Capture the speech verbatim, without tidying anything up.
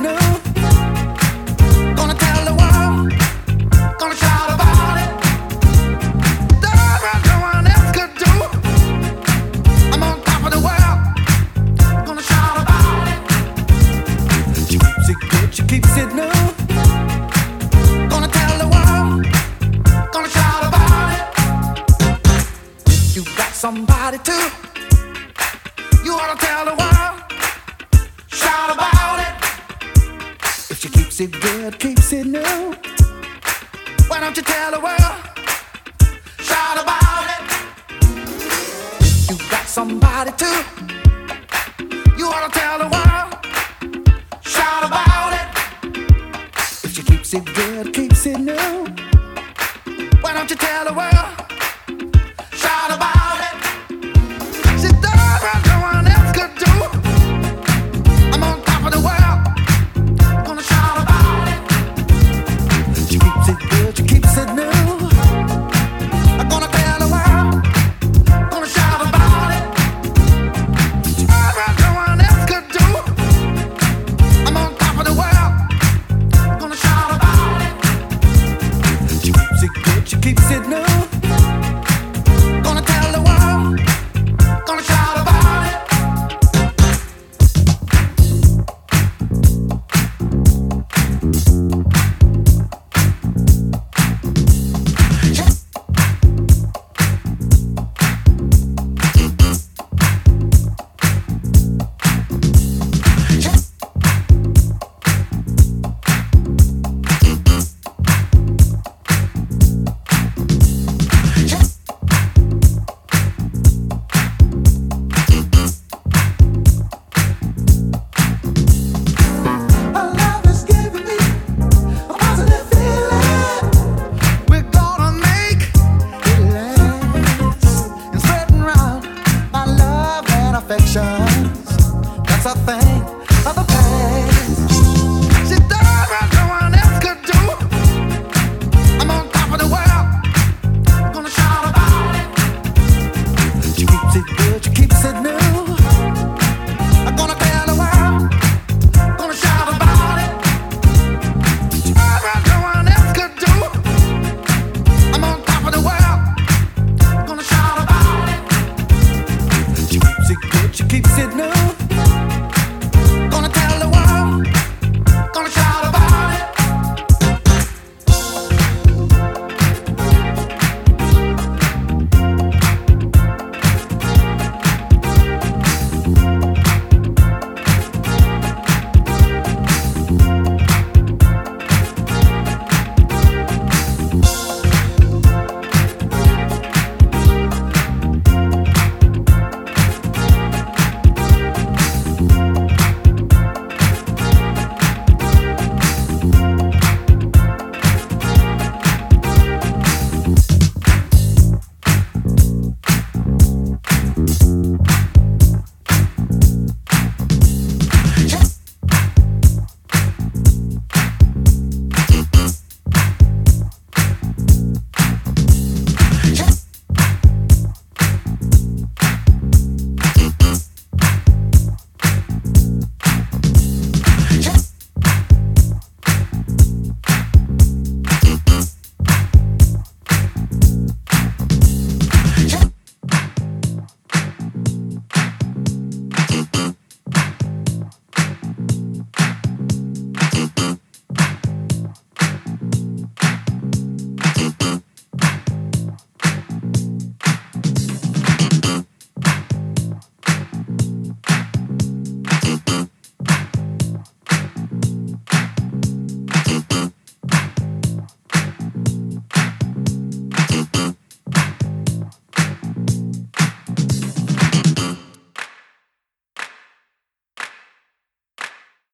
new. Gonna tell the world, gonna shout about it. Done what no one else could do. I'm on top of the world, gonna shout about it. She keeps it good, she keeps it new. Gonna tell the world, gonna shout about it. If you got somebody too, you ought to tell the world, shout about it. If she keeps it good, keeps it new, why don't you tell the world, shout about it. If you got somebody too, you ought to tell the world, shout about it. If she keeps it good, keeps it new, why don't you tell the world,